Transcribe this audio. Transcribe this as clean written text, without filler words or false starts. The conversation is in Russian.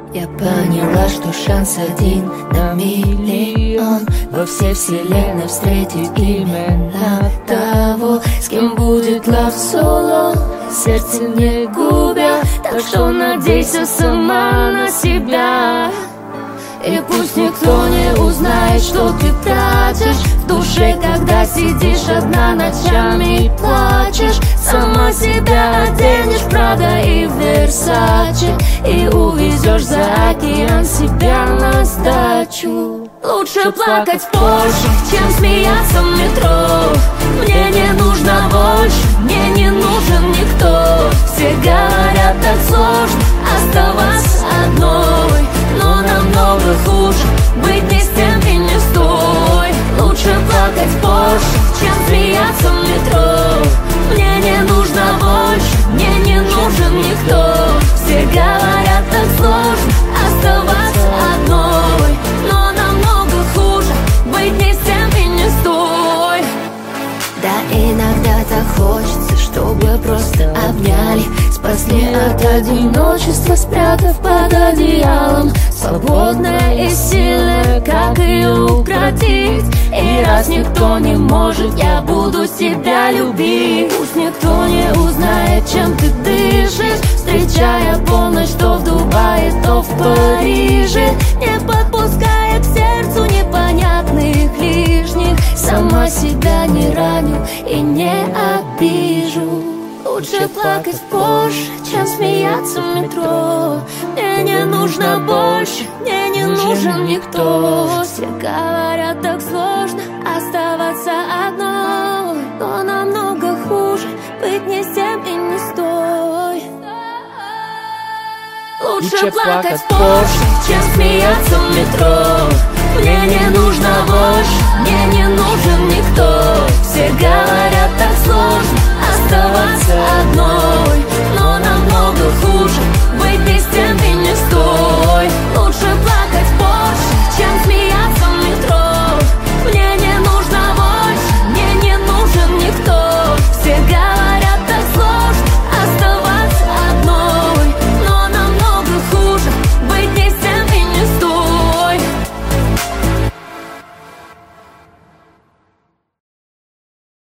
Я поняла, что шанс 1 на миллион во всей вселенной встретить именно того, с кем будет love solo, сердце не губя. Так что надейся сама на себя. И пусть никто не узнает, что ты тратишь в душе, когда сидишь одна ночами и плачешь. Сама себя оденешь в Прада и в Версаче и увезешь за океан себя на сдачу. Лучше плакать в Порше, чем смеяться в метро. Мне не нужно больше, мне не нужен никто. Все говорят, так сложно оставаться одной, но намного хуже быть не с тем и не с той. Лучше плакать в Порше, чем смеяться в метро. Мне не нужно больше, мне не нужен никто. Все говорят, так сложно оставаться одной, но намного хуже быть не с тем и не с той. Да, иногда так хочется, чтобы просто обняли, спасли от одиночества, спрятав под одеялом. Свободная и сильная, как ее укротить? И раз никто не может, я буду тебя любить. Пусть никто не узнает, чем ты дышишь, встречая полночь то в Дубае, то в Париже, не подпуская к сердцу непонятных лишних. Сама себя не раню и не обижу. Лучше плакать в Порше, чем смеяться в метро. Мне не нужно больше, мне не нужен никто. Все говорят, так сложно оставаться одной, но намного хуже быть не с тем и не с той. Лучше плакать в Порше, чем смеяться в метро. Мне не нужно больше, мне не нужен никто. Все говорят,